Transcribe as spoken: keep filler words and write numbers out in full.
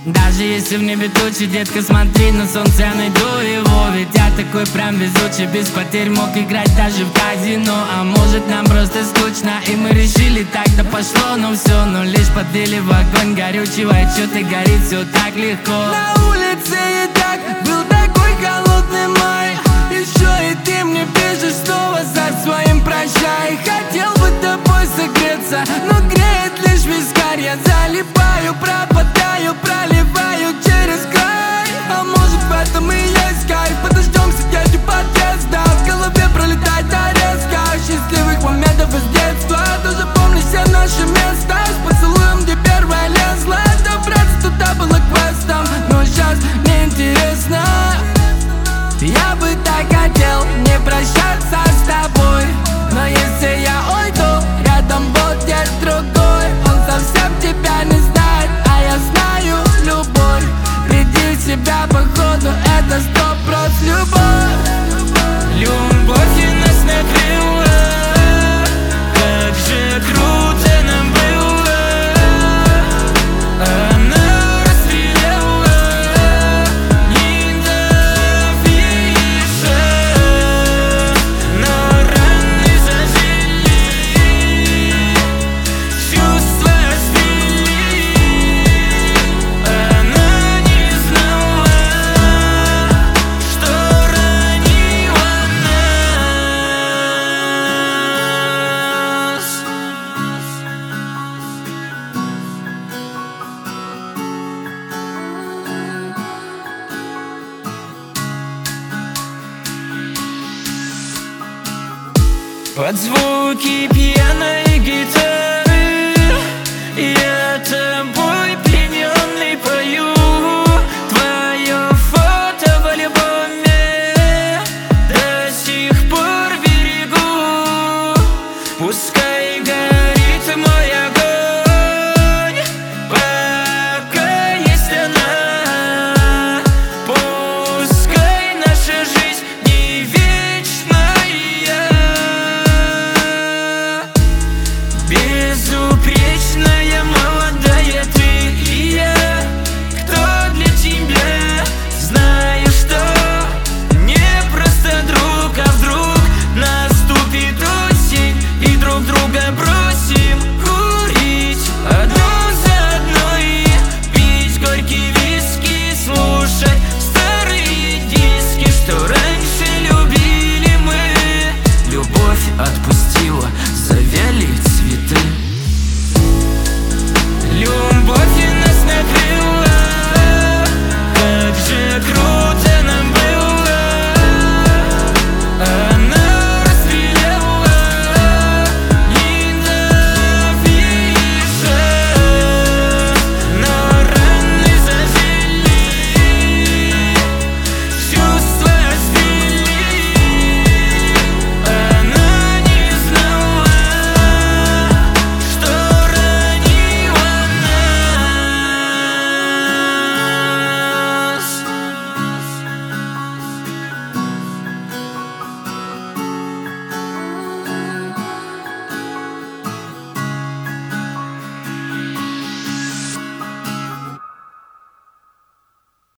Даже если в небе тучи, детка, смотри на солнце, я найду его. Ведь я такой прям везучий, без потерь мог играть даже в казино. А может нам просто скучно, и мы решили так, да пошло, ну все. Но лишь подлили в огонь горючего, и чё-то горит все так легко. На улице и так был такой холодный май. Еще и ты мне пишешь снова за своим прощай. Хотел бы тобой согреться, но греет лишь вискарь. Я залипаю, пропадаю, проливаю через край. А может в этом и есть кайф, под дождем сидеть у подъезда. В голове пролетает нарезка счастливых моментов из детства. Тоже помню все наши места, с поцелуем, где первая лезла. Добраться туда было квестом, но сейчас мне интересно. Я бы так хотел не прощаться с тобой, но если я уйду, рядом будет другой. Он совсем тебя не знает, а я знаю любовь. Приди в себя, походу, это сто проц любовь. Любовь и нас накрыла, как же круто нам было. Она расцвела, не до финиша, но раны зажили, чувства свели. Она не знала, что ранила нас. Под звуки пьяной